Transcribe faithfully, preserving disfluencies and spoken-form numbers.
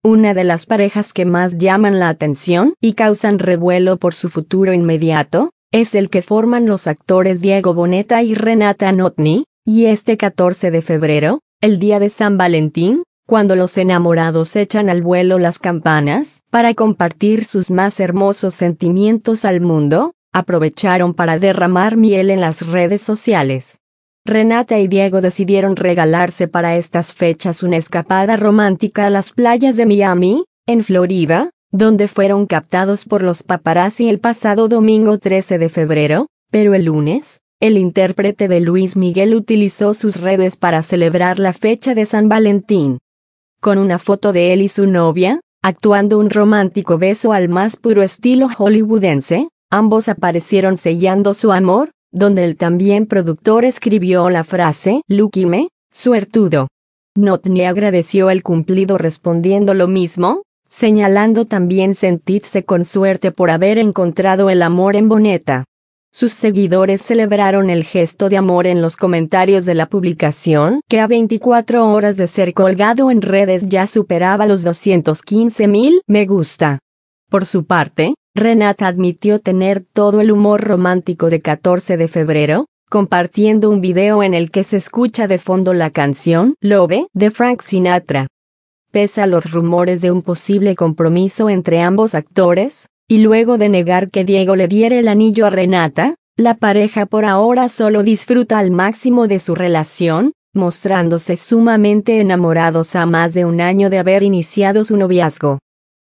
una de las parejas que más llaman la atención y causan revuelo por su futuro inmediato, es el que forman los actores Diego Boneta y Renata Notni, y este catorce de febrero, el día de San Valentín, cuando los enamorados echan al vuelo las campanas para compartir sus más hermosos sentimientos al mundo, aprovecharon para derramar miel en las redes sociales. Renata y Diego decidieron regalarse para estas fechas una escapada romántica a las playas de Miami, en Florida, donde fueron captados por los paparazzi el pasado domingo trece de febrero, pero el lunes, el intérprete de Luis Miguel utilizó sus redes para celebrar la fecha de San Valentín. Con una foto de él y su novia, actuando un romántico beso al más puro estilo hollywoodense, ambos aparecieron sellando su amor, donde el también productor escribió la frase "Lucky me, suertudo". Notni agradeció el cumplido respondiendo lo mismo, señalando también sentirse con suerte por haber encontrado el amor en Boneta. Sus seguidores celebraron el gesto de amor en los comentarios de la publicación, que a veinticuatro horas de ser colgado en redes ya superaba los doscientos quince mil me gusta. Por su parte, Renata admitió tener todo el humor romántico de catorce de febrero, compartiendo un video en el que se escucha de fondo la canción Love de Frank Sinatra. Pese a los rumores de un posible compromiso entre ambos actores, y luego de negar que Diego le diera el anillo a Renata, la pareja por ahora solo disfruta al máximo de su relación, mostrándose sumamente enamorados a más de un año de haber iniciado su noviazgo.